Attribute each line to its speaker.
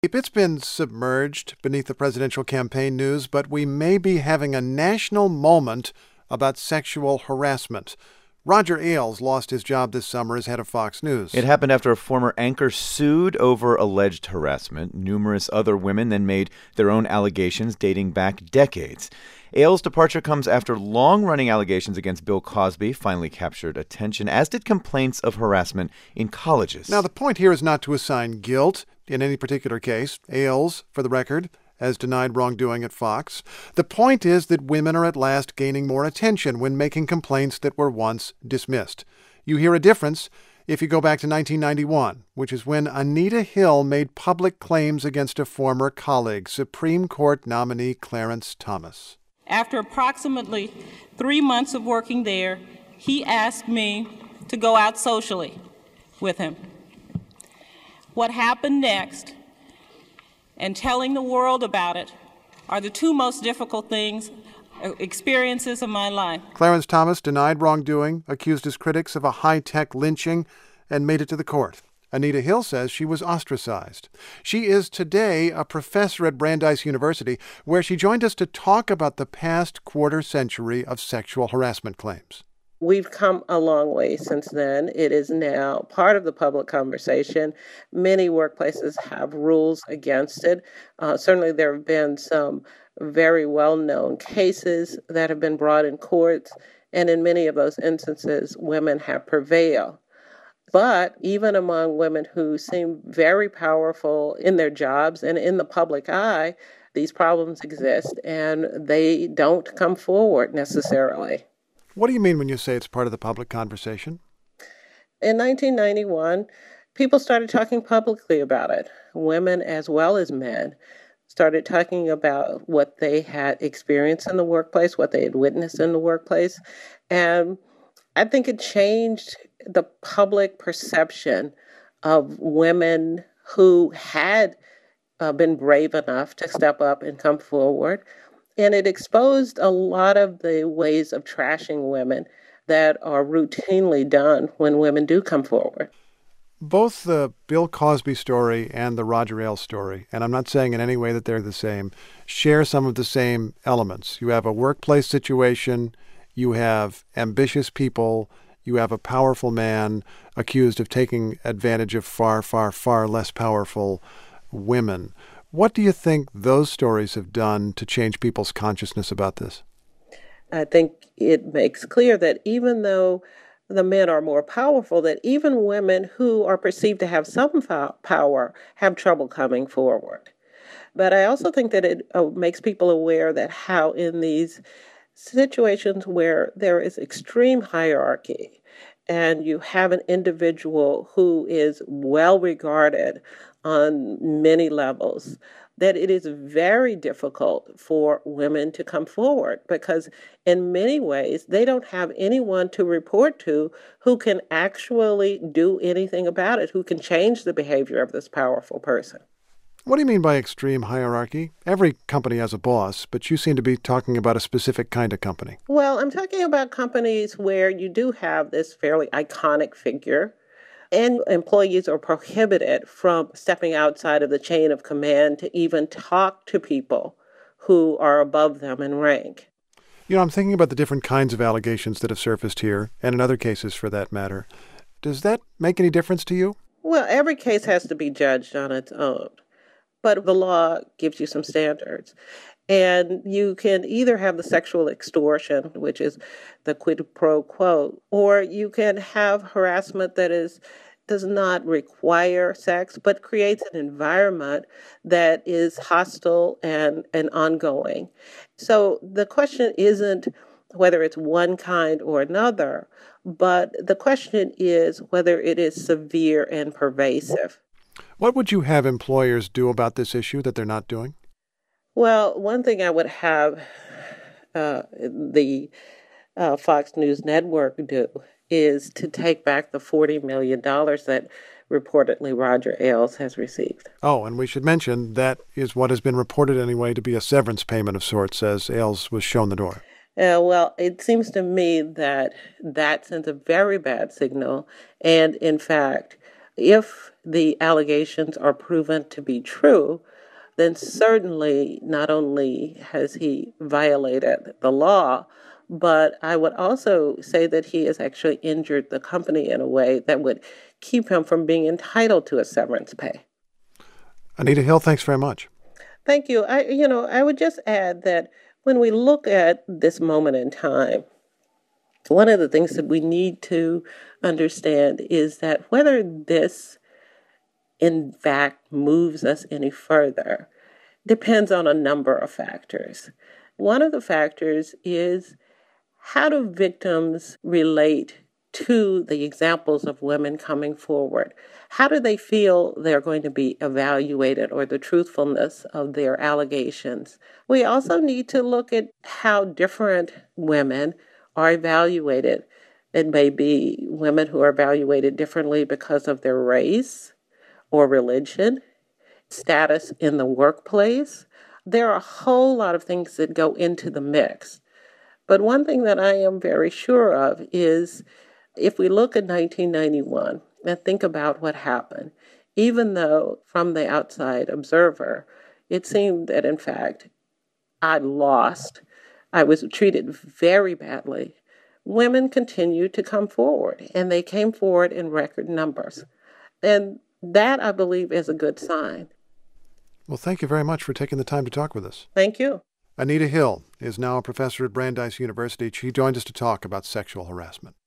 Speaker 1: It's been submerged beneath the presidential campaign news, but we may be having a national moment about sexual harassment. Roger Ailes lost his job this summer as head of Fox News.
Speaker 2: It happened after a former anchor sued over alleged harassment. Numerous other women then made their own allegations dating back decades. Ailes' departure comes after long-running allegations against Bill Cosby finally captured attention, as did complaints of harassment in colleges.
Speaker 1: Now, the point here is not to assign guilt in any particular case. Ailes, for the record, has denied wrongdoing at Fox. The point is that women are at last gaining more attention when making complaints that were once dismissed. You hear a difference if you go back to 1991, which is when Anita Hill made public claims against a former colleague, Supreme Court nominee Clarence Thomas.
Speaker 3: After approximately 3 months of working there, he asked me to go out socially with him. What happened next and telling the world about it are the two most difficult experiences of my life.
Speaker 1: Clarence Thomas denied wrongdoing, accused his critics of a high-tech lynching, and made it to the court. Anita Hill says she was ostracized. She is today a professor at Brandeis University, where she joined us to talk about the past quarter century of sexual harassment claims.
Speaker 4: We've come a long way since then. It is now part of the public conversation. Many workplaces have rules against it. Certainly there have been some very well-known cases that have been brought in courts, and in many of those instances, women have prevailed. But even among women who seem very powerful in their jobs and in the public eye, these problems exist, and they don't come forward necessarily.
Speaker 1: What do you mean when you say it's part of the public conversation?
Speaker 4: In 1991, people started talking publicly about it. Women as well as men started talking about what they had experienced in the workplace, what they had witnessed in the workplace. And I think it changed the public perception of women who had been brave enough to step up and come forward. And it exposed a lot of the ways of trashing women that are routinely done when women do come forward.
Speaker 1: Both the Bill Cosby story and the Roger Ailes story, and I'm not saying in any way that they're the same, share some of the same elements. You have a workplace situation, you have ambitious people, you have a powerful man accused of taking advantage of far, far, far less powerful women. What do you think those stories have done to change people's consciousness about this?
Speaker 4: I think it makes clear that even though the men are more powerful, that even women who are perceived to have some power have trouble coming forward. But I also think that it makes people aware that how in these situations where there is extreme hierarchy and you have an individual who is well regarded on many levels, that it is very difficult for women to come forward because in many ways they don't have anyone to report to who can actually do anything about it, who can change the behavior of this powerful person.
Speaker 1: What do you mean by extreme hierarchy? Every company has a boss, but you seem to be talking about a specific kind of company.
Speaker 4: Well, I'm talking about companies where you do have this fairly iconic figure, and employees are prohibited from stepping outside of the chain of command to even talk to people who are above them in rank.
Speaker 1: You know, I'm thinking about the different kinds of allegations that have surfaced here, and in other cases for that matter. Does that make any difference to you?
Speaker 4: Well, every case has to be judged on its own, but the law gives you some standards. And you can either have the sexual extortion, which is the quid pro quo, or you can have harassment that does not require sex, but creates an environment that is hostile and ongoing. So the question isn't whether it's one kind or another, but the question is whether it is severe and pervasive.
Speaker 1: What would you have employers do about this issue that they're not doing?
Speaker 4: Well, one thing I would have the Fox News Network do is to take back the $40 million that reportedly Roger Ailes has received.
Speaker 1: Oh, and we should mention that is what has been reported anyway to be a severance payment of sorts as Ailes was shown the door.
Speaker 4: Well, it seems to me that sends a very bad signal. And in fact, If the allegations are proven to be true, then certainly not only has he violated the law, but I would also say that he has actually injured the company in a way that would keep him from being entitled to a severance pay.
Speaker 1: Anita Hill, thanks very much.
Speaker 4: Thank you. I would just add that when we look at this moment in time, one of the things that we need to understand is that whether this, in fact, moves us any further depends on a number of factors. One of the factors is, how do victims relate to the examples of women coming forward? How do they feel they're going to be evaluated, or the truthfulness of their allegations? We also need to look at how different women are evaluated. It may be women who are evaluated differently because of their race or religion, status in the workplace. There are a whole lot of things that go into the mix. But one thing that I am very sure of is, if we look at 1991 and think about what happened, even though from the outside observer, it seemed that, in fact, I lost, I was treated very badly, women continued to come forward, and they came forward in record numbers. And that, I believe, is a good sign.
Speaker 1: Well, thank you very much for taking the time to talk with us.
Speaker 4: Thank you.
Speaker 1: Anita Hill is now a professor at Brandeis University. She joined us to talk about sexual harassment.